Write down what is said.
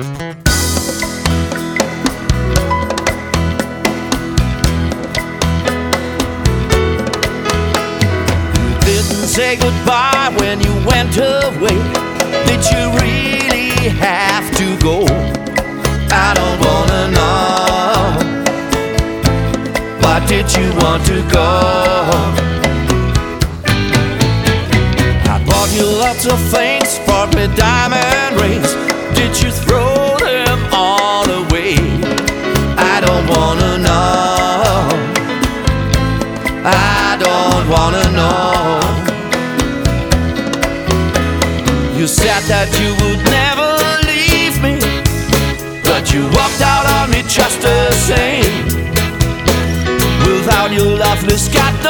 Say goodbye when you went away. Did you really have to go? I don't wanna know. Why did you want to go? I bought you lots of things, bought me diamond rings. Did you throw them all away? I don't wanna know. I don't wanna know. You said that you would never leave me, but you walked out on me just the same. Without your loveless got